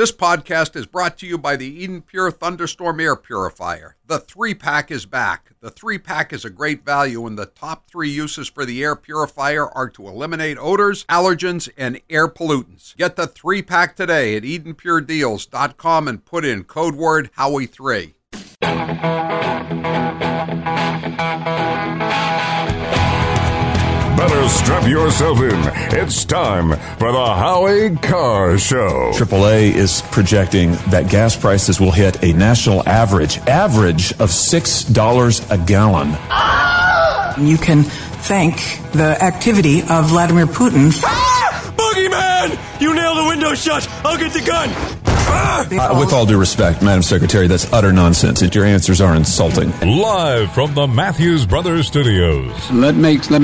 This podcast is brought to you by the Eden Pure Thunderstorm Air Purifier. The 3-pack is back. The 3-pack is a great value, and the top 3 uses for the air purifier are to eliminate odors, allergens, and air pollutants. Get the 3-pack today at EdenPureDeals.com and put in code word Howie3. Better strap yourself in. It's time for the Howie Carr Show. AAA is projecting that gas prices will hit a national average of $6 a gallon. You can thank the activity of Vladimir Putin. Boogeyman! You nailed the window shut. I'll get the gun. With all due respect, Madam Secretary, that's utter nonsense. Your answers are insulting. Live from the Matthews Brothers Studios. Let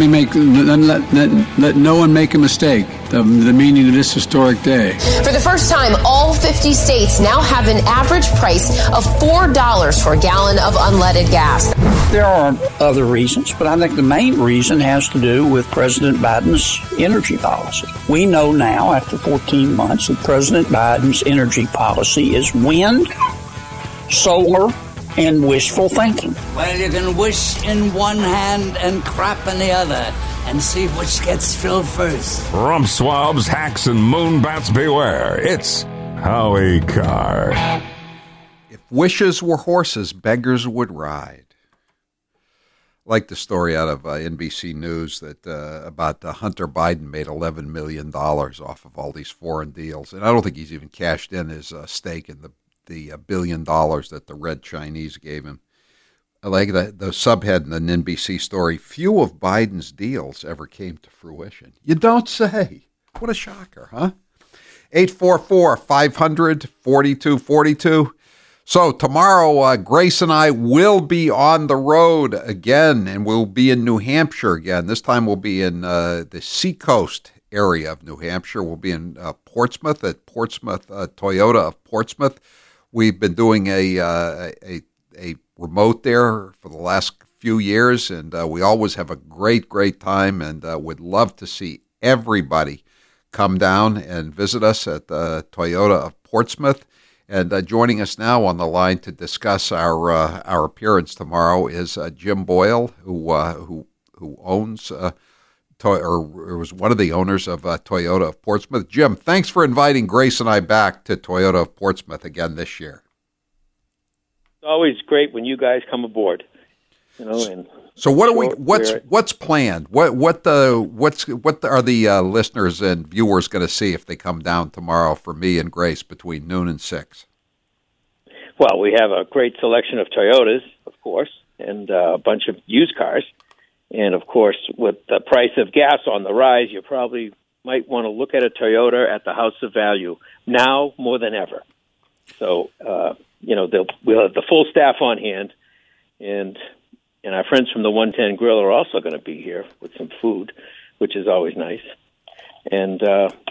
no one make a mistake of the meaning of this historic day. For the first time, all 50 states now have an average price of $4 for a gallon of unleaded gas. There are other reasons, but I think the main reason has to do with President Biden's energy policy. We know now, after 14 months, that President Biden's energy policy is wind, solar, and wishful thinking. Well, you can wish in one hand and crap in the other, and see which gets filled first. Rump swabs, hacks, and moonbats beware. It's Howie Carr. If wishes were horses, beggars would ride. I like the story out of NBC News that about Hunter Biden made $11 million off of all these foreign deals. And I don't think he's even cashed in his stake in the $1 billion that the Red Chinese gave him. I like the subhead in an NBC story, few of Biden's deals ever came to fruition. You don't say. What a shocker, huh? 844-500-4242. So tomorrow, Grace and I will be on the road again, and we'll be in New Hampshire again. This time we'll be in the Seacoast area of New Hampshire. We'll be in Portsmouth at Portsmouth Toyota of Portsmouth. We've been doing a remote there for the last few years, and we always have a great time, and would love to see everybody come down and visit us at the Toyota of Portsmouth. And joining us now on the line to discuss our appearance tomorrow is Jim Boyle, who owns or was one of the owners of Toyota of Portsmouth. Jim, thanks for inviting Grace and I back to Toyota of Portsmouth again this year. It's always great when you guys come aboard. And so what's planned? What are the listeners and viewers going to see if they come down tomorrow for me and Grace between noon and 6? Well, we have a great selection of Toyotas, of course, and a bunch of used cars. And, of course, with the price of gas on the rise, you probably might want to look at a Toyota at the house of value now more than ever. So, we'll have the full staff on hand, and our friends from the 110 Grill are also going to be here with some food, which is always nice. And,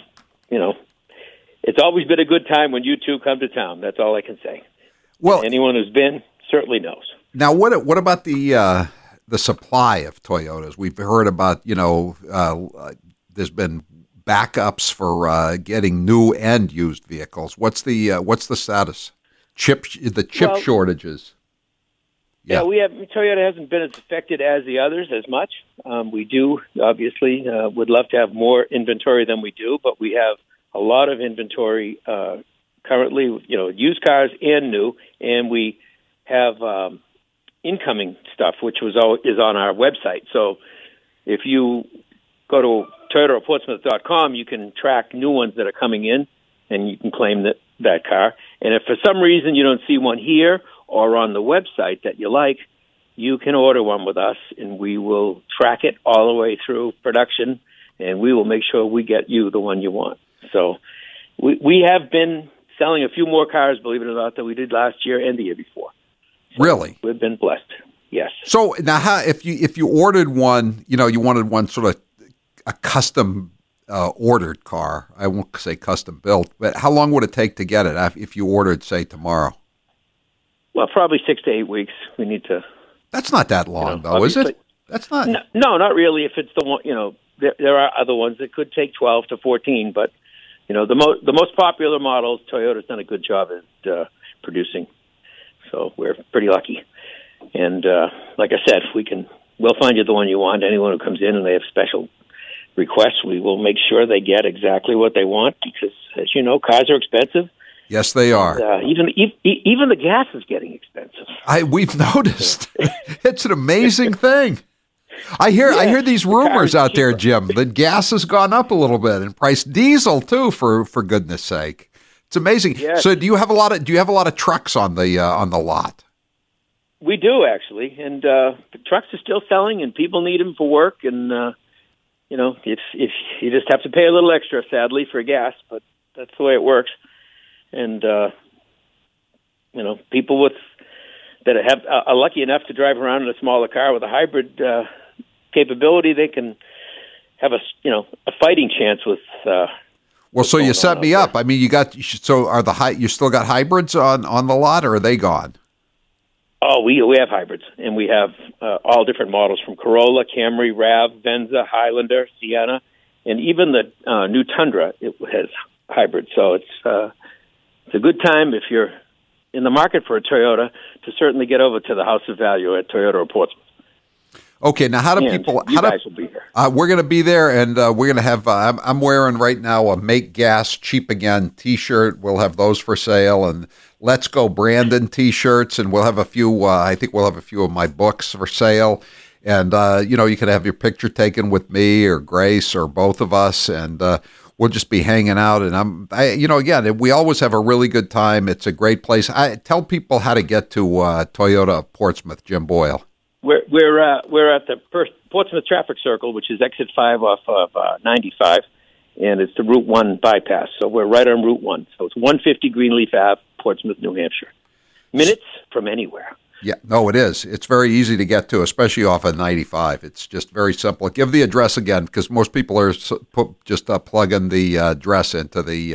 it's always been a good time when you two come to town. That's all I can say. Well, anyone who's been certainly knows. Now, what about the supply of Toyotas? We've heard about, there's been backups for getting new and used vehicles. What's the status? Chip shortages. Yeah, Toyota hasn't been as affected as the others as much. We do, obviously, would love to have more inventory than we do, but we have a lot of inventory currently, used cars and new, and we have incoming stuff, which is on our website. So if you go to ToyotaPortsmouth.com, you can track new ones that are coming in, and you can claim that car. And if for some reason you don't see one here or on the website that you like, you can order one with us, and we will track it all the way through production, and we will make sure we get you the one you want. So we have been selling a few more cars, believe it or not, than we did last year and the year before. So really? We've been blessed, yes. So now if you ordered one, you wanted one sort of a custom ordered car, I won't say custom built, but how long would it take to get it if you ordered, say, tomorrow? Well, probably 6 to 8 weeks. We need to. That's not that long, though, is it? That's not. No, not really. If it's the one, there are other ones that could take 12 to 14, but the most popular models, Toyota's done a good job at producing. So we're pretty lucky. And like I said, we'll find you the one you want. Anyone who comes in and they have special requests, we will make sure they get exactly what they want because, as you know, cars are expensive. Yes, they are. And, even the gas is getting expensive. We've noticed. It's an amazing thing. I hear these rumors out there, Jim, that gas has gone up a little bit in price. Diesel too, for goodness sake. It's amazing. Yes. So do you have a lot of trucks on the lot? We do, actually, and the trucks are still selling, and people need them for work. And if you just have to pay a little extra, sadly, for gas, but that's the way it works. And people that are lucky enough to drive around in a smaller car with a hybrid capability, they can have a fighting chance with. Well, so you set me up. I mean, you still got hybrids on the lot, or are they gone? Oh, we have hybrids, and we have all different models from Corolla, Camry, RAV, Venza, Highlander, Sienna, and even the new Tundra. It has hybrids, so it's a good time if you're in the market for a Toyota to certainly get over to the House of Value at Toyota of Portsmouth. Okay, now how do people? You guys will be here. We're going to be there, and we're going to have. I'm wearing right now a "Make Gas Cheap Again" T-shirt. We'll have those for sale, and "Let's Go Brandon" T-shirts, and we'll have a few. I think we'll have a few of my books for sale, and you can have your picture taken with me or Grace or both of us, and we'll just be hanging out. And again, we always have a really good time. It's a great place. Tell people how to get to Toyota of Portsmouth, Jim Boyle. We're at the Portsmouth Traffic Circle, which is exit 5 off of 95, and it's the Route 1 bypass. So we're right on Route 1. So it's 150 Greenleaf Ave, Portsmouth, New Hampshire. Minutes from anywhere. Yeah, no, it is. It's very easy to get to, especially off of 95. It's just very simple. Give the address again, because most people are just plugging the address into the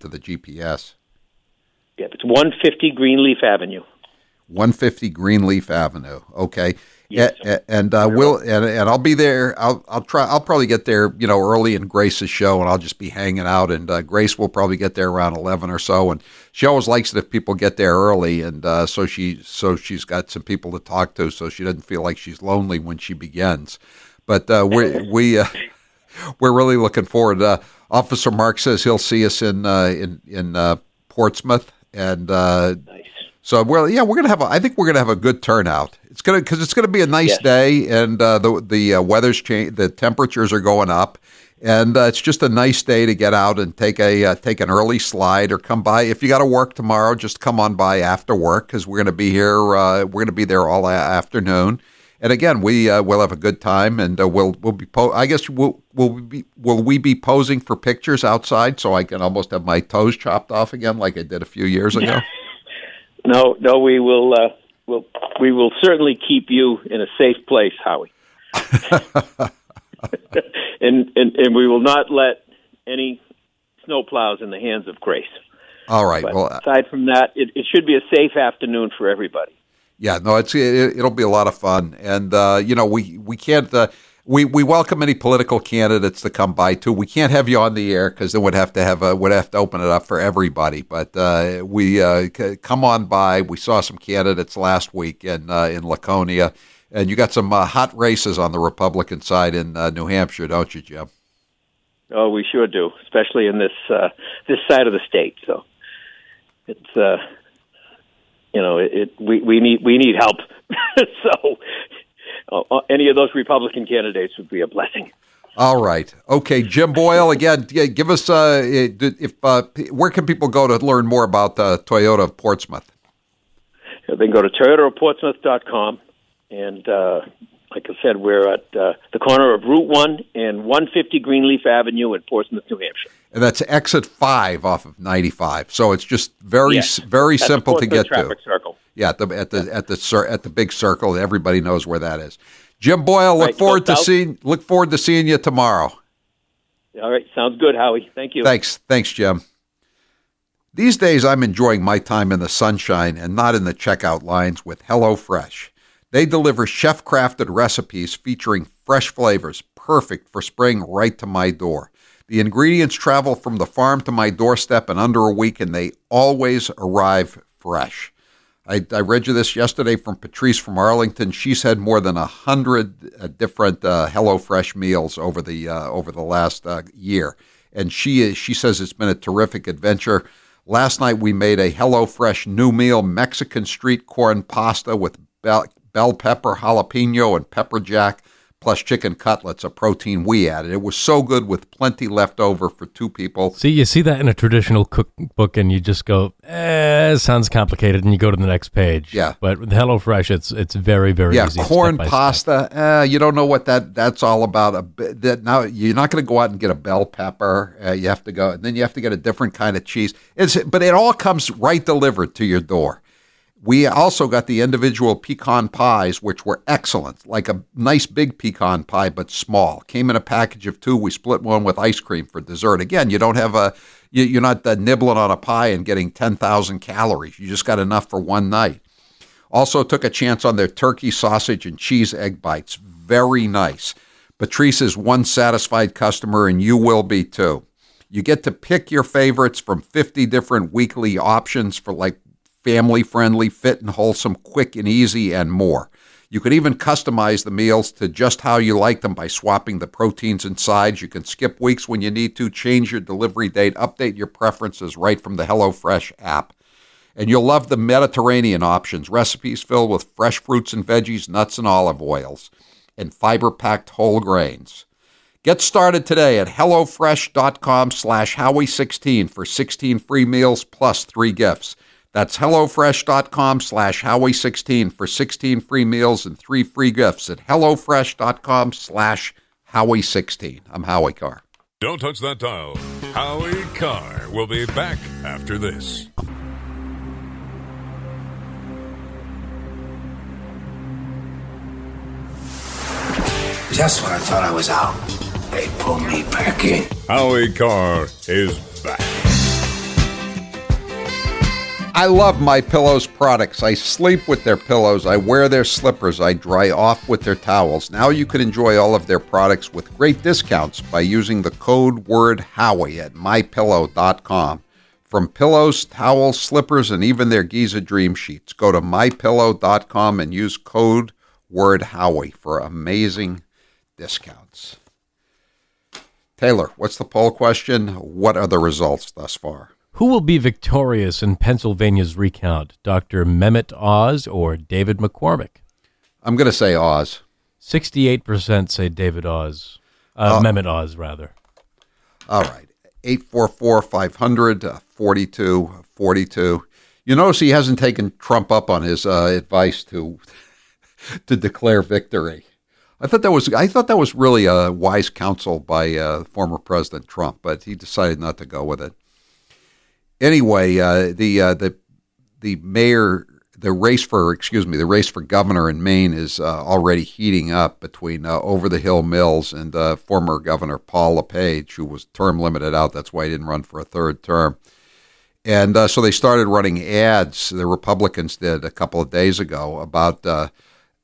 GPS. Yeah, it's 150 Greenleaf Avenue. 150 Greenleaf Avenue. Okay. Yes. And I'll be there. I'll probably get there, early in Grace's show, and I'll just be hanging out. And Grace will probably get there around 11 or so. And she always likes it if people get there early, and so she's got some people to talk to, so she doesn't feel like she's lonely when she begins. But we're really looking forward. Officer Mark says he'll see us in Portsmouth, and nice. So we're gonna have. I think we're gonna have a good turnout. It's gonna be a nice day, and the weather's changed. The temperatures are going up, and it's just a nice day to get out and take an early slide or come by. If you got to work tomorrow, just come on by after work because we're gonna be here. We're gonna be there all afternoon, and again, we'll have a good time, and we'll be. I guess will we be posing for pictures outside so I can almost have my toes chopped off again like I did a few years ago? No, we will. We will certainly keep you in a safe place, Howie. and we will not let any snowplows in the hands of Grace. All right. But aside from that, it should be a safe afternoon for everybody. Yeah. No, it'll be a lot of fun, and we can't. We welcome any political candidates to come by too. We can't have you on the air because then we'd have to open it up for everybody. But we come on by. We saw some candidates last week in Laconia, and you got some hot races on the Republican side in New Hampshire, don't you, Jim? Oh, we sure do, especially in this side of the state. So it's we need help. So. Any of those Republican candidates would be a blessing. All right. Okay, Jim Boyle, again, give us where can people go to learn more about Toyota of Portsmouth? They can go to toyotaofportsmouth.com, and like I said, we're at the corner of Route 1 and 150 Greenleaf Avenue in Portsmouth, New Hampshire. And that's exit 5 off of 95. So it's just very simple to get traffic to. Circle. Yeah, at the big circle. Everybody knows where that is. Jim Boyle, look forward to seeing you tomorrow. All right, sounds good, Howie. Thank you. Thanks, Jim. These days, I'm enjoying my time in the sunshine and not in the checkout lines with HelloFresh. They deliver chef-crafted recipes featuring fresh flavors, perfect for spraying right to my door. The ingredients travel from the farm to my doorstep in under a week, and they always arrive fresh. I read you this yesterday from Patrice from Arlington. She's had more than 100 different HelloFresh meals over the last year, and she says it's been a terrific adventure. Last night we made a HelloFresh new meal, Mexican street corn pasta with bell pepper, jalapeno, and pepper jack, plus chicken cutlets, a protein we added. It was so good with plenty left over for two people. See, you see that in a traditional cookbook and you just go, sounds complicated, and you go to the next page. Yeah. But with HelloFresh, it's very, very easy. Yeah, corn pasta, you don't know what that's all about. Now, you're not going to go out and get a bell pepper. You have to go, and then you have to get a different kind of cheese. But it all comes right delivered to your door. We also got the individual pecan pies, which were excellent, like a nice big pecan pie, but small. Came in a package of 2. We split one with ice cream for dessert. Again, you don't have you're not nibbling on a pie and getting 10,000 calories. You just got enough for one night. Also took a chance on their turkey, sausage, and cheese egg bites. Very nice. Patrice is one satisfied customer, and you will be too. You get to pick your favorites from 50 different weekly options for like family-friendly, fit and wholesome, quick and easy, and more. You can even customize the meals to just how you like them by swapping the proteins and sides. You can skip weeks when you need to, change your delivery date, update your preferences right from the HelloFresh app. And you'll love the Mediterranean options, recipes filled with fresh fruits and veggies, nuts and olive oils, and fiber-packed whole grains. Get started today at HelloFresh.com/Howie16 for 16 free meals plus 3 gifts. That's HelloFresh.com/Howie16 for 16 free meals and 3 free gifts at HelloFresh.com/Howie16. I'm Howie Carr. Don't touch that dial. Howie Carr will be back after this. Just when I thought I was out, they pulled me back in. Howie Carr is back. I love MyPillow's products. I sleep with their pillows. I wear their slippers. I dry off with their towels. Now you can enjoy all of their products with great discounts by using the code word Howie at MyPillow.com. From pillows, towels, slippers, and even their Giza Dream Sheets. Go to MyPillow.com and use code word Howie for amazing discounts. Taylor, what's the poll question? What are the results thus far? Who will be victorious in Pennsylvania's recount, Dr. Mehmet Oz or David McCormick? I'm going to say Oz. 68% say David Oz. Mehmet Oz, rather. All right. 844-500-4242. You notice he hasn't taken Trump up on his advice to declare victory. I thought that was really a wise counsel by former President Trump, but he decided not to go with it. Anyway, the race for governor in Maine is already heating up between Over the Hill Mills and former Governor Paul LePage, who was term limited out. That's why he didn't run for a third term. And so they started running ads, the Republicans did a couple of days ago, about the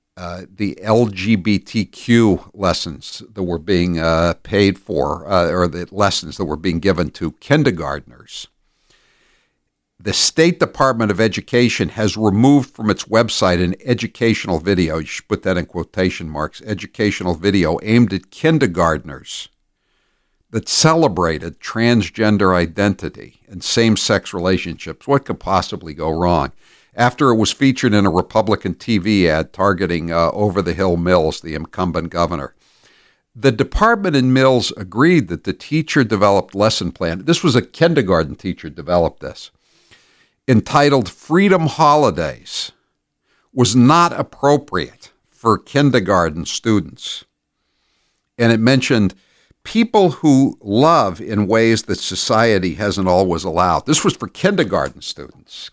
LGBTQ lessons that were being paid for, or the lessons that were being given to kindergartners. The State Department of Education has removed from its website an educational video, you should put that in quotation marks, educational video aimed at kindergartners that celebrated transgender identity and same-sex relationships. What could possibly go wrong? After it was featured in a Republican TV ad targeting Over the Hill Mills, the incumbent governor. The department in Mills agreed that the teacher-developed lesson plan, this was a kindergarten teacher developed this, entitled Freedom Holidays, was not appropriate for kindergarten students. And it mentioned people who love in ways that society hasn't always allowed. This was for kindergarten students.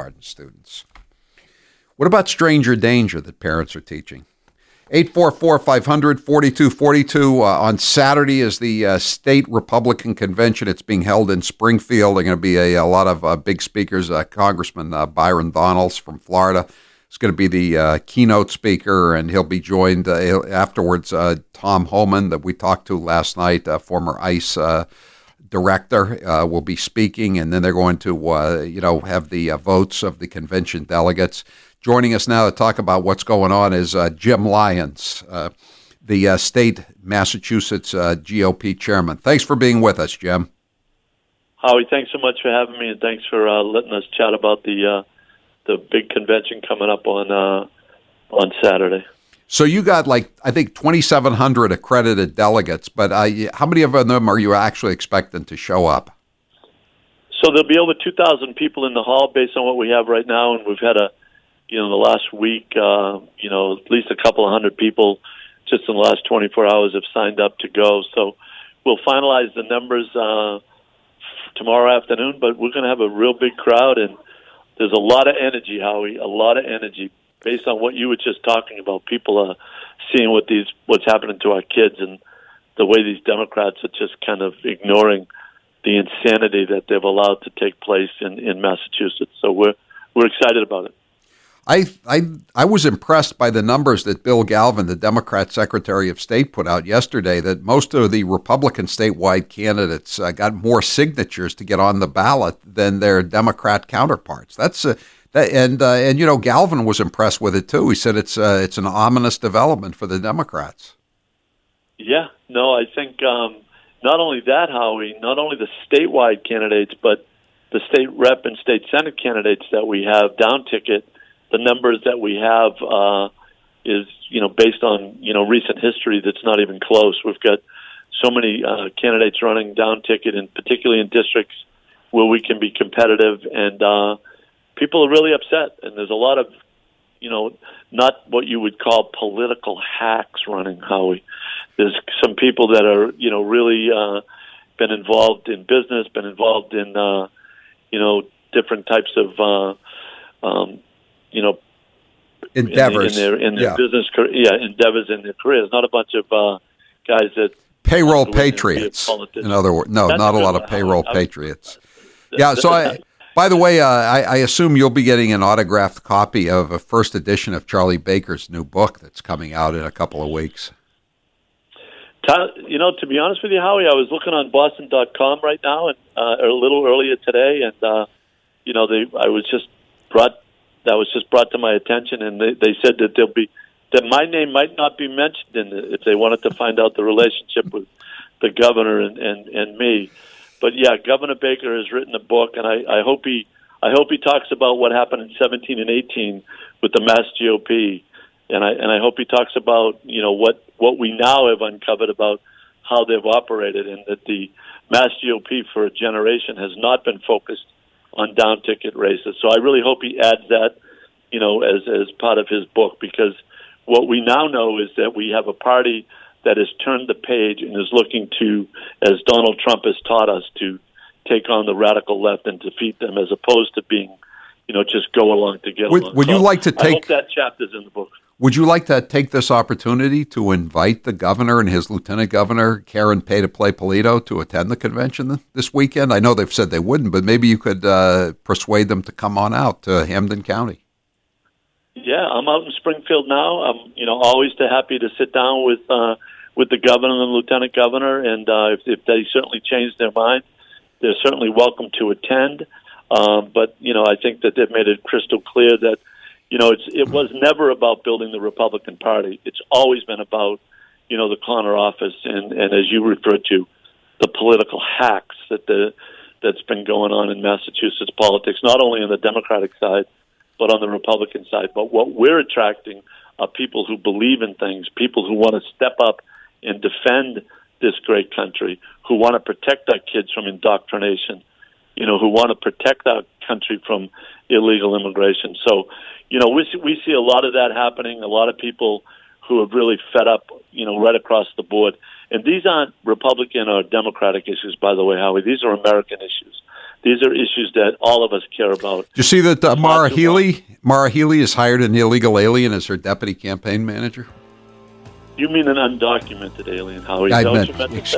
What about stranger danger that parents are teaching? 844-500-4242. On Saturday is the state Republican convention. It's being held in Springfield. There are going to be a lot of big speakers. Congressman Byron Donalds from Florida, is going to be the keynote speaker, and he'll be joined afterwards. Tom Homan, that we talked to last night, former ICE director, will be speaking, and then they're going to have the votes of the convention delegates. Joining us now to talk about what's going on is Jim Lyons, the state Massachusetts GOP chairman. Thanks for being with us, Jim. Howie, thanks so much for having me, and thanks for letting us chat about the big convention coming up on Saturday. So you got, I think 2,700 accredited delegates, but how many of them are you actually expecting to show up? So there'll be over 2,000 people in the hall based on what we have right now, and we've had the last week, at least a couple of hundred people just in the last 24 hours have signed up to go. So we'll finalize the numbers tomorrow afternoon, but we're going to have a real big crowd, and there's a lot of energy, Howie, a lot of energy based on what you were just talking about. People are seeing what's happening to our kids and the way these Democrats are just kind of ignoring the insanity that they've allowed to take place in Massachusetts. So we're excited about it. I was impressed by the numbers that Bill Galvin, the Democrat Secretary of State, put out yesterday, that most of the Republican statewide candidates got more signatures to get on the ballot than their Democrat counterparts. And Galvin was impressed with it too. He said it's an ominous development for the Democrats. Yeah, no, I think not only that, Howie, not only the statewide candidates, but the state rep and state senate candidates that we have down ticket. The numbers that we have is, based on, recent history that's not even close. We've got so many candidates running down ticket, and particularly in districts where we can be competitive, and people are really upset. And there's a lot of, not what you would call political hacks running, Howie. There's some people that are, really been involved in business, been involved in, different types of endeavors in their business, endeavors in their careers. Not a bunch of guys that payroll patriots. In other words, no, not a lot of payroll patriots. Yeah. So, by the way, I assume you'll be getting an autographed copy of a first edition of Charlie Baker's new book that's coming out in a couple of weeks. To be honest with you, Howie, I was looking on Boston.com right now, and a little earlier today, and that was just brought to my attention, and they said that my name might not be mentioned in it if they wanted to find out the relationship with the governor and me. But yeah, Governor Baker has written a book, and I hope he talks about what happened in 17 and 18 with the Mass GOP, and I hope he talks about what we now have uncovered about how they've operated, and that the Mass GOP for a generation has not been focused on down ticket races. So I really hope he adds that, as part of his book, because what we now know is that we have a party that has turned the page and is looking to, as Donald Trump has taught us, to take on the radical left and defeat them, as opposed to being, just go along to get along. Would you like to take? I hope that chapter's in the book. Would you like to take this opportunity to invite the governor and his lieutenant governor, Karen Pay-to-Play-Polito, to attend the convention this weekend? I know they've said they wouldn't, but maybe you could persuade them to come on out to Hampden County. Yeah, I'm out in Springfield now. I'm, always happy to sit down with the governor and the lieutenant governor, and if they certainly change their mind, they're certainly welcome to attend. But I think that they've made it crystal clear that it was never about building the Republican Party. It's always been about, the corner office and as you referred to, the political hacks that's been going on in Massachusetts politics, not only on the Democratic side, but on the Republican side. But what we're attracting are people who believe in things, people who want to step up and defend this great country, who want to protect our kids from indoctrination, who want to protect our country from illegal immigration. So, we see a lot of that happening, a lot of people who have really fed up, right across the board. And these aren't Republican or Democratic issues, by the way, Howie. These are American issues. These are issues that all of us care about. Do you see that Maura Healey has hired an illegal alien as her deputy campaign manager? You mean an undocumented alien, Howie? I meant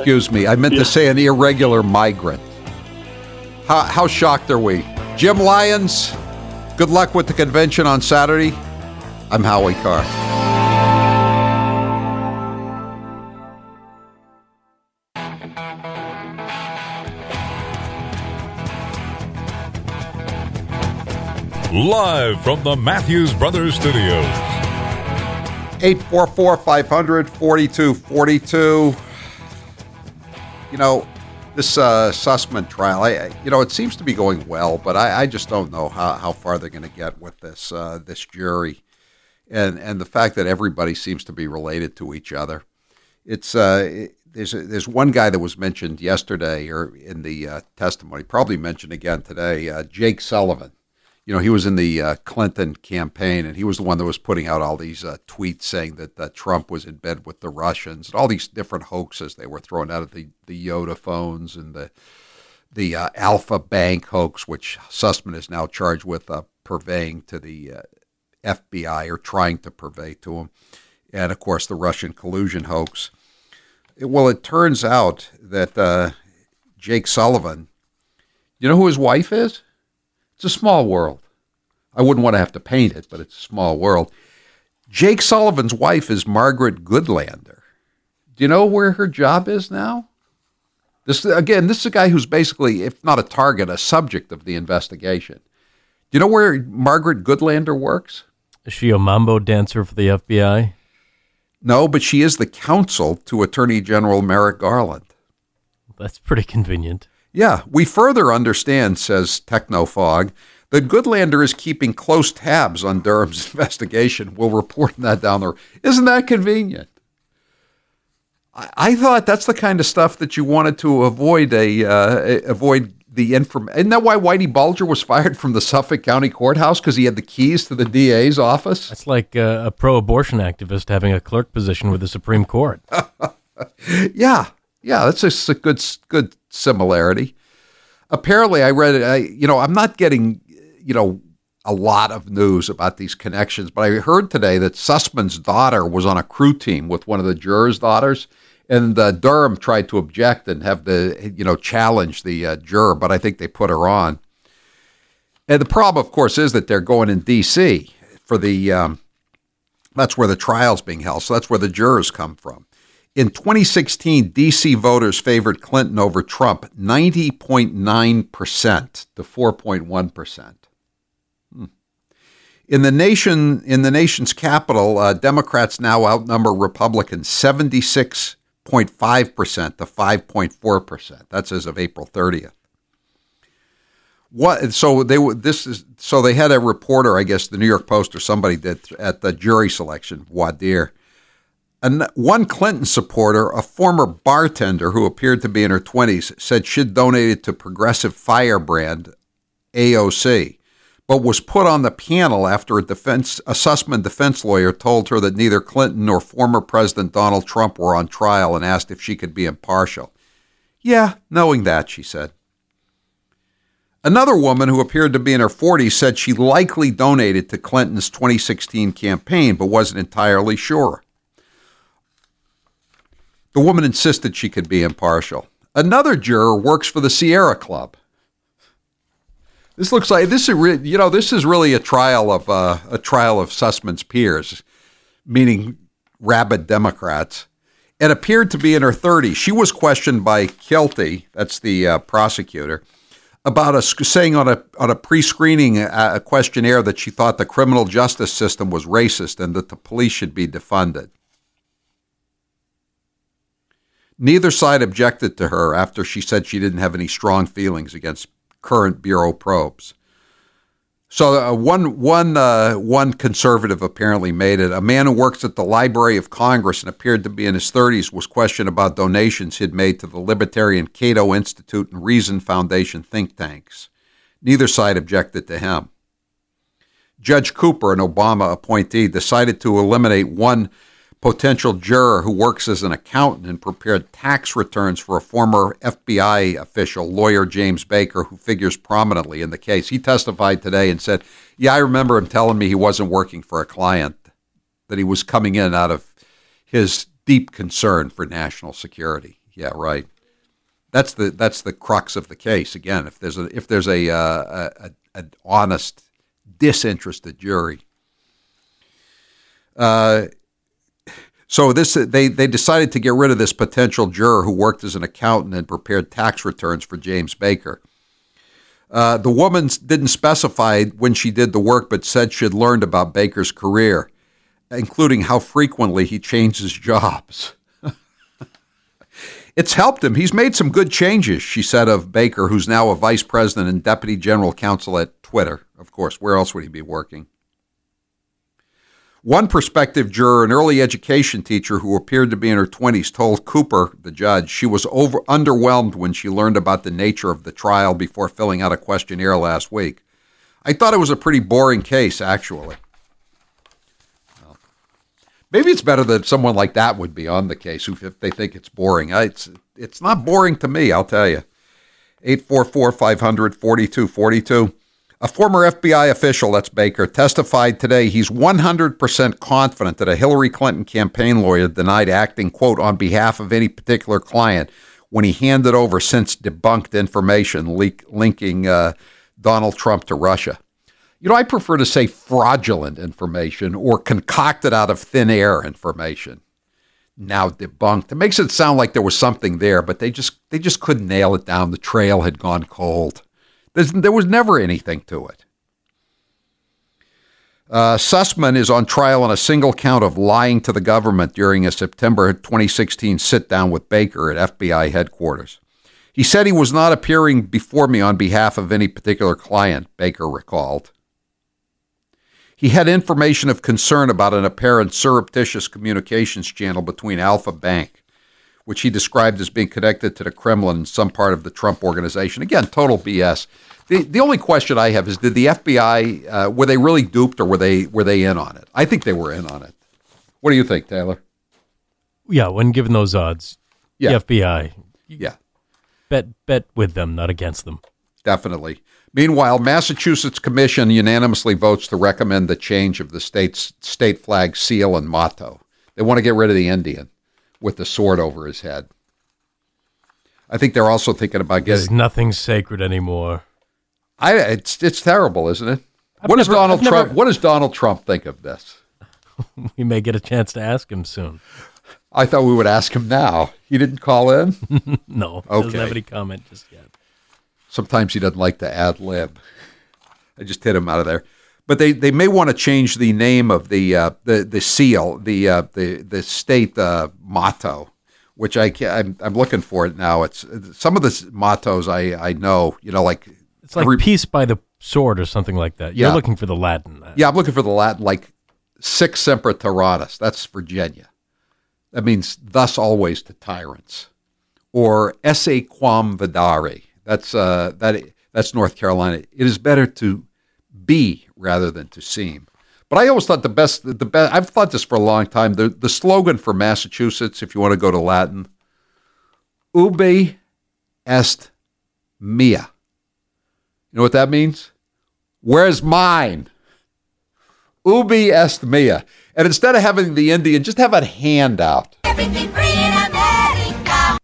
to say an irregular migrant. How shocked are we? Jim Lyons, good luck with the convention on Saturday. I'm Howie Carr. Live from the Matthews Brothers Studios. 844-500-4242. You know, this Sussman trial, it seems to be going well, but I just don't know how far they're going to get with this jury, and the fact that everybody seems to be related to each other. It's there's one guy that was mentioned yesterday or in the testimony, probably mentioned again today, Jake Sullivan. You know, he was in the Clinton campaign, and he was the one that was putting out all these tweets saying that Trump was in bed with the Russians, and all these different hoaxes they were throwing out of the Yoda phones and the Alpha Bank hoax, which Sussman is now charged with purveying to the FBI or trying to purvey to him, and of course the Russian collusion hoax. Well, it turns out that Jake Sullivan, you know who his wife is? It's a small world. I wouldn't want to have to paint it, but it's a small world. Jake Sullivan's wife is Margaret Goodlander. Do you know where her job is now? This is a guy who's basically, if not a target, a subject of the investigation. Do you know where Margaret Goodlander works? Is she a mambo dancer for the FBI? No, but she is the counsel to Attorney General Merrick Garland. That's pretty convenient. Yeah, we further understand, says Technofog, that Goodlander is keeping close tabs on Durham's investigation. We'll report that down there. Isn't that convenient? I thought that's the kind of stuff that you wanted to avoid the information. Isn't that why Whitey Bulger was fired from the Suffolk County Courthouse? Because he had the keys to the DA's office? That's like a pro-abortion activist having a clerk position with the Supreme Court. Yeah, that's a good similarity. Apparently, I read it. I'm not getting, a lot of news about these connections, but I heard today that Sussman's daughter was on a crew team with one of the jurors' daughters, and Durham tried to object and have challenge the juror, but I think they put her on. And the problem, of course, is that they're going in D.C. for that's where the trial's being held, so that's where the jurors come from. In 2016, D.C. voters favored Clinton over Trump 90.9% to 4.1%. In the nation's capital, Democrats now outnumber Republicans 76.5% to 5.4%. That's as of April 30th. So they had a reporter, I guess the New York Post or somebody did at the jury selection, voir dire. And one Clinton supporter, a former bartender who appeared to be in her 20s, said she'd donated to Progressive Firebrand, AOC, but was put on the panel after a Sussman defense lawyer told her that neither Clinton nor former President Donald Trump were on trial and asked if she could be impartial. Yeah, knowing that, she said. Another woman who appeared to be in her 40s said she likely donated to Clinton's 2016 campaign, but wasn't entirely sure. The woman insisted she could be impartial. Another juror works for the Sierra Club. This is really a trial of Sussman's peers, meaning rabid Democrats, and appeared to be in her 30s. She was questioned by Kelty, that's the prosecutor, about saying on a pre-screening questionnaire that she thought the criminal justice system was racist and that the police should be defunded. Neither side objected to her after she said she didn't have any strong feelings against current Bureau probes. So one conservative apparently made it. A man who works at the Library of Congress and appeared to be in his 30s was questioned about donations he'd made to the Libertarian Cato Institute and Reason Foundation think tanks. Neither side objected to him. Judge Cooper, an Obama appointee, decided to eliminate one potential juror who works as an accountant and prepared tax returns for a former FBI official, lawyer James Baker, who figures prominently in the case. He testified today and said, I remember him telling me he wasn't working for a client, that he was coming in out of his deep concern for national security. Yeah, right. That's the crux of the case. Again, if there's an honest, disinterested jury. So they decided to get rid of this potential juror who worked as an accountant and prepared tax returns for James Baker. The woman didn't specify when she did the work, but said she had learned about Baker's career, including how frequently he changes jobs. It's helped him. He's made some good changes, she said of Baker, who's now a vice president and deputy general counsel at Twitter. Of course, where else would he be working? One prospective juror, an early education teacher who appeared to be in her 20s, told Cooper, the judge, she was underwhelmed when she learned about the nature of the trial before filling out a questionnaire last week. I thought it was a pretty boring case, actually. Well, maybe it's better that someone like that would be on the case if they think it's boring. It's not boring to me, I'll tell you. 844-500-4242. A former FBI official, that's Baker, testified today he's 100% confident that a Hillary Clinton campaign lawyer denied acting, quote, on behalf of any particular client when he handed over since debunked information linking Donald Trump to Russia. You know, I prefer to say fraudulent information or concocted out of thin air information. Now debunked. It makes it sound like there was something there, but they just couldn't nail it down. The trail had gone cold. There was never anything to it. Sussman is on trial on a single count of lying to the government during a September 2016 sit-down with Baker at FBI headquarters. He said he was not appearing before me on behalf of any particular client, Baker recalled. He had information of concern about an apparent surreptitious communications channel between Alpha Bank, which he described as being connected to the Kremlin and some part of the Trump organization. Again, total BS. The only question I have is, did the FBI, were they really duped or were they in on it? I think they were in on it. What do you think, Taylor? Yeah, when given those odds, yeah. The FBI, yeah, bet with them, not against them. Definitely. Meanwhile, Massachusetts Commission unanimously votes to recommend the change of the state's state flag seal and motto. They want to get rid of the Indian with the sword over his head. I think they're also thinking about getting... There's nothing sacred anymore. It's terrible, isn't it? What does Donald Trump think of this? We may get a chance to ask him soon. I thought we would ask him now. He didn't call in? No, okay. Doesn't have any comment just yet. Sometimes he doesn't like to ad lib. I just hit him out of there. But they may want to change the name of the seal, the state motto, which I'm looking for it now. It's some of the mottos I know, like it's like peace by the sword or something like that. You're looking for the Latin. Yeah, I'm looking for the Latin, like Sic Semper Tyrannis. That's Virginia. That means thus always to tyrants, or esse quam vidare. That's North Carolina. It is better to be rather than to seem. But I always thought the best. I've thought this for a long time. The slogan for Massachusetts, if you want to go to Latin, ubi est mea. You know what that means? Where's mine? Ubi est mea. And instead of having the Indian, just have a handout. Everything free in America.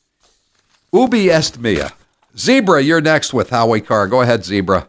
Ubi est mea. Zebra, you're next with Howie Carr. Go ahead, Zebra.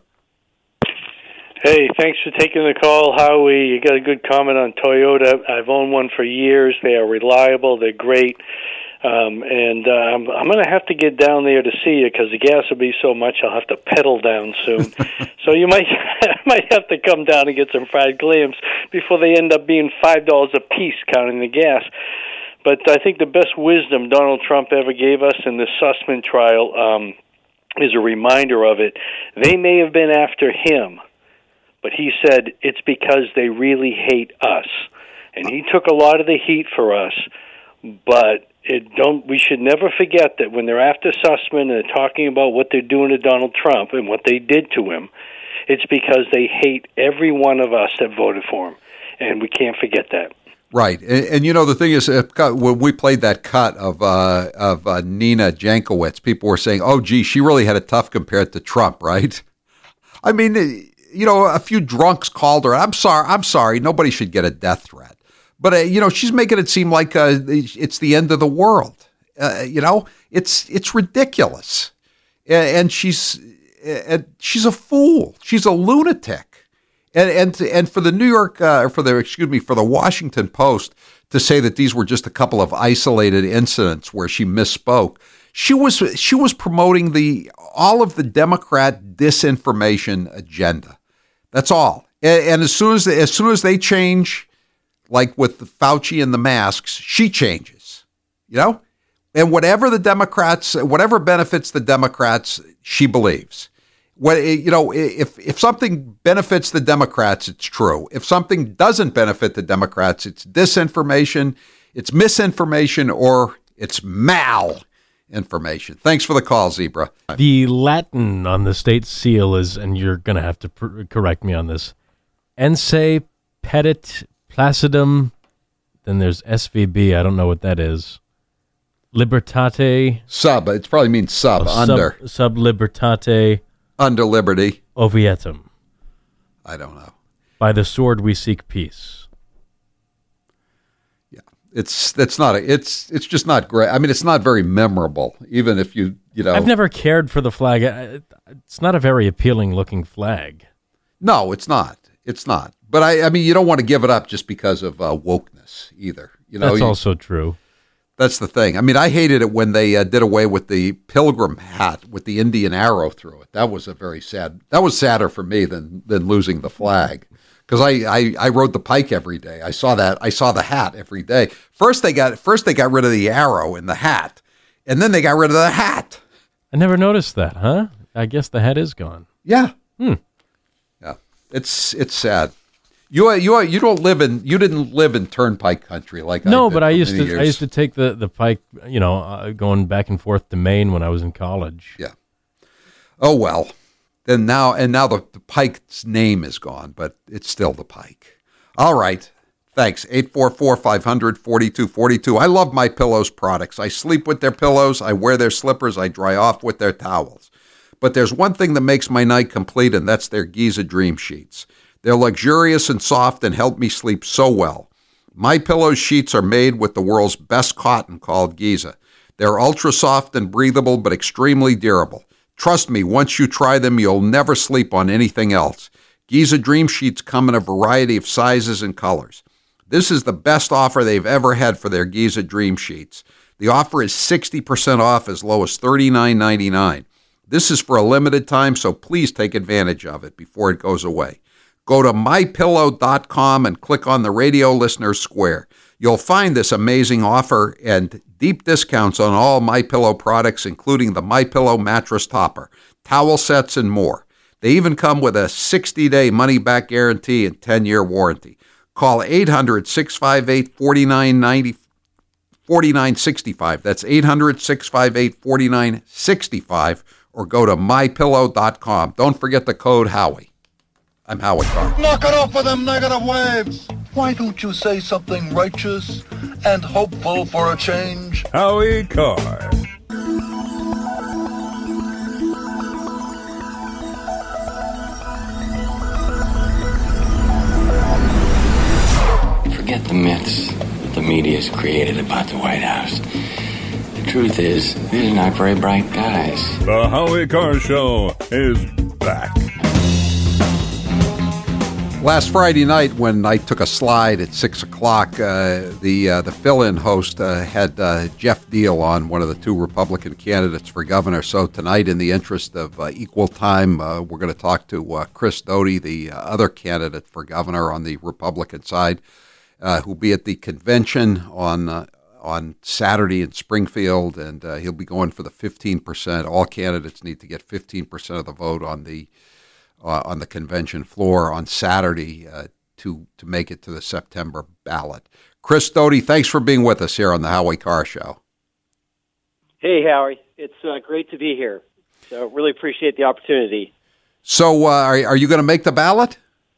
Hey, thanks for taking the call, Howie. You got a good comment on Toyota. I've owned one for years. They are reliable. They're great. I'm going to have to get down there to see you because the gas will be so much I'll have to pedal down soon. So you might have to come down and get some fried clams before they end up being $5 a piece, counting the gas. But I think the best wisdom Donald Trump ever gave us in the Sussman trial is a reminder of it. They may have been after him, but he said it's because they really hate us. And he took a lot of the heat for us, but we should never forget that when they're after Sussman and they're talking about what they're doing to Donald Trump and what they did to him, it's because they hate every one of us that voted for him. And we can't forget that. Right. And the thing is, when we played that cut of Nina Jankowicz, people were saying, oh, gee, she really had it tough compared to Trump, right? I mean, a few drunks called her. I'm sorry. Nobody should get a death threat. But, she's making it seem like it's the end of the world. It's ridiculous. And she's a fool. She's a lunatic. And for the New York, for the Washington Post to say that these were just a couple of isolated incidents where she misspoke, she was promoting all of the Democrat disinformation agenda. That's all. And as soon as they change, like with the Fauci and the masks, she changes. And whatever benefits the Democrats, she believes. If something benefits the Democrats, it's true. If something doesn't benefit the Democrats, it's disinformation, it's misinformation, or it's malinformation. Thanks for the call, Zebra. The Latin on the state seal is, and you're going to have to correct me on this, Ense petit placidum, then there's SVB, I don't know what that is. Libertate. It probably means under. Sub libertate. Under liberty. Ovietum. I don't know. By the sword we seek peace. Yeah. It's just not great. I mean, it's not very memorable, even if you know. I've never cared for the flag. It's not a very appealing looking flag. No, it's not. It's not. But I mean, you don't want to give it up just because of wokeness either. That's also true. That's the thing. I mean, I hated it when they did away with the pilgrim hat with the Indian arrow through it. That was that was sadder for me than losing the flag, because I rode the Pike every day. I saw the hat every day. First they got rid of the arrow in the hat, and then they got rid of the hat. I never noticed that, huh? I guess the hat is gone. Yeah. Yeah. It's sad. You didn't live in Turnpike country like no, I did. But I used to take the Pike, going back and forth to Maine when I was in college. Yeah. Oh well. Then now the Pike's name is gone, but it's still the Pike. All right. Thanks. 844-500-4242. I love MyPillow's products. I sleep with their pillows. I wear their slippers. I dry off with their towels. But there's one thing that makes my night complete, and that's their Giza Dream Sheets. They're luxurious and soft and help me sleep so well. MyPillow's sheets are made with the world's best cotton called Giza. They're ultra soft and breathable, but extremely durable. Trust me, once you try them, you'll never sleep on anything else. Giza Dream Sheets come in a variety of sizes and colors. This is the best offer they've ever had for their Giza Dream Sheets. The offer is 60% off as low as $39.99. This is for a limited time, so please take advantage of it before it goes away. Go to MyPillow.com and click on the radio listener square. You'll find this amazing offer and deep discounts on all MyPillow products, including the MyPillow mattress topper, towel sets, and more. They even come with a 60-day money-back guarantee and 10-year warranty. Call 800-658-4965. That's 800-658-4965, or go to MyPillow.com. Don't forget the code Howie. I'm Howard Carr. Knock it off with them negative waves. Why don't you say something righteous and hopeful for a change? Howie Carr. Forget the myths that the media's created about the White House. The truth is, these are not very bright guys. The Howie Carr Show is back. Last Friday night, when I took a slide at 6 o'clock, the fill-in host had Jeff Deal on, one of the two Republican candidates for governor. So tonight, in the interest of equal time, we're going to talk to Chris Doty, the other candidate for governor on the Republican side, who'll be at the convention on Saturday in Springfield, and he'll be going for the 15%. All candidates need to get 15% of the vote on the convention floor on Saturday to make it to the September ballot. Chris Doty, thanks for being with us here on the Howie Carr Show. Hey, Howie. It's great to be here. So really appreciate the opportunity. So are you going to make the ballot?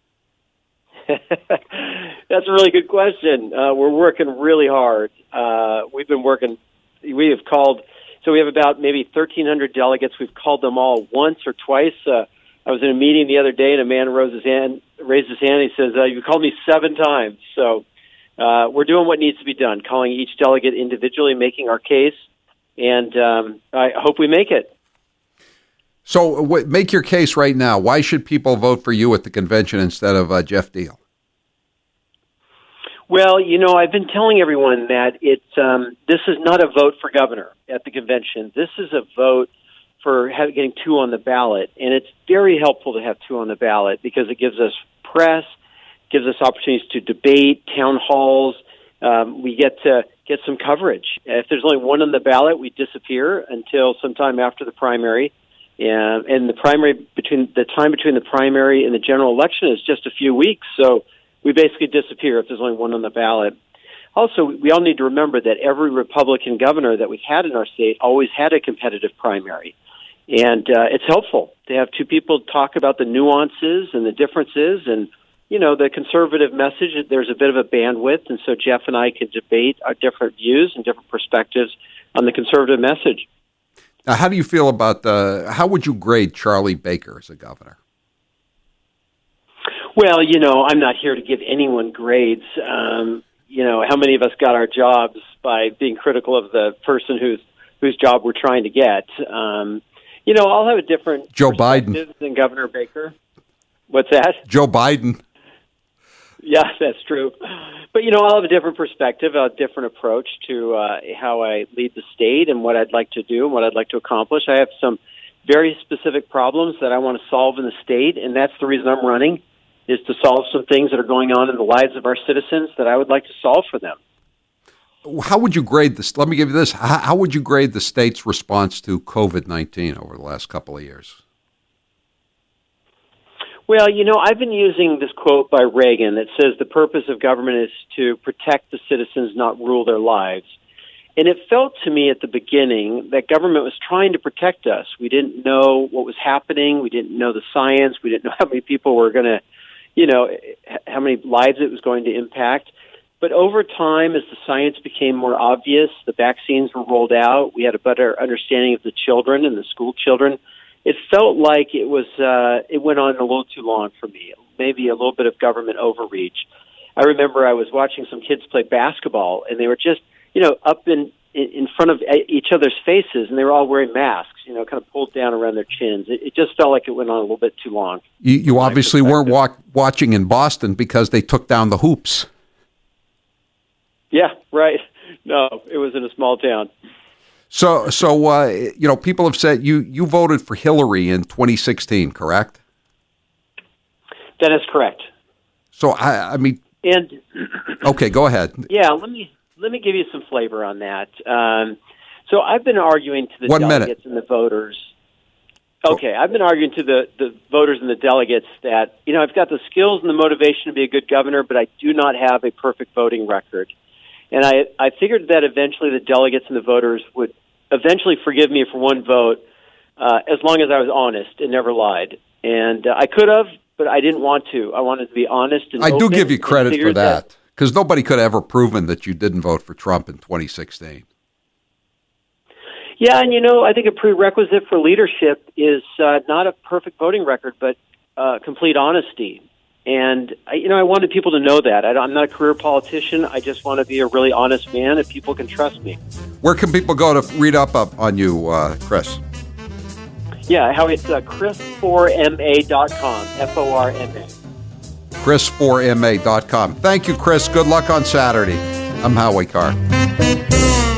That's a really good question. We're working really hard. We've been working. We have called. So we have about maybe 1,300 delegates. We've called them all once or twice. I was in a meeting the other day, and a man raised his hand. He says, "You called me 7 times." So we're doing what needs to be done, calling each delegate individually, making our case, and I hope we make it. So make your case right now. Why should people vote for you at the convention instead of Jeff Deal? Well, I've been telling everyone that this is not a vote for governor at the convention. This is a vote for getting 2 on the ballot, and it's very helpful to have 2 on the ballot because it gives us press, gives us opportunities to debate, town halls. We get to get some coverage. If there's only 1 on the ballot, we disappear until sometime after the primary. And the time between the primary and the general election is just a few weeks. So we basically disappear if there's only 1 on the ballot. Also, we all need to remember that every Republican governor that we've had in our state always had a competitive primary. And it's helpful to have 2 people talk about the nuances and the differences. And, the conservative message, there's a bit of a bandwidth. And so Jeff and I can debate our different views and different perspectives on the conservative message. Now, how do you feel about how would you grade Charlie Baker as a governor? Well, I'm not here to give anyone grades. How many of us got our jobs by being critical of the person whose job we're trying to get? I'll have a different Joe Biden than Governor Baker. What's that? Joe Biden. Yeah, that's true. But, I'll have a different perspective, a different approach to how I lead the state and what I'd like to do and what I'd like to accomplish. I have some very specific problems that I want to solve in the state, and that's the reason I'm running, is to solve some things that are going on in the lives of our citizens that I would like to solve for them. How would you grade this? Let me give you this. How would you grade the state's response to COVID-19 over the last couple of years? Well, I've been using this quote by Reagan that says the purpose of government is to protect the citizens, not rule their lives. And it felt to me at the beginning that government was trying to protect us. We didn't know what was happening. We didn't know the science. We didn't know how many people were going to, how many lives it was going to impact. But over time, as the science became more obvious, the vaccines were rolled out, we had a better understanding of the children and the school children. It felt like it went on a little too long for me, maybe a little bit of government overreach. I remember I was watching some kids play basketball, and they were just, up in front of each other's faces, and they were all wearing masks, kind of pulled down around their chins. It just felt like it went on a little bit too long. You obviously weren't watching in Boston because they took down the hoops. Yeah, right. No, it was in a small town. So people have said you voted for Hillary in 2016, correct? That is correct. So I mean, and okay, go ahead. Yeah, let me give you some flavor on that. So I've been arguing to the delegates and the voters. Okay, I've been arguing to the voters and the delegates that I've got the skills and the motivation to be a good governor, but I do not have a perfect voting record. And I figured that eventually the delegates and the voters would eventually forgive me for one vote as long as I was honest and never lied. And I could have, but I didn't want to. I wanted to be honest and I do give you credit for that, because nobody could have ever proven that you didn't vote for Trump in 2016. Yeah, and I think a prerequisite for leadership is not a perfect voting record, but complete honesty. And, I wanted people to know that. I'm not a career politician. I just want to be a really honest man, and people can trust me. Where can people go to read up on you, Chris? Yeah, Howie, it's chris4ma.com, F-O-R-M-A. chris4ma.com. Thank you, Chris. Good luck on Saturday. I'm Howie Carr.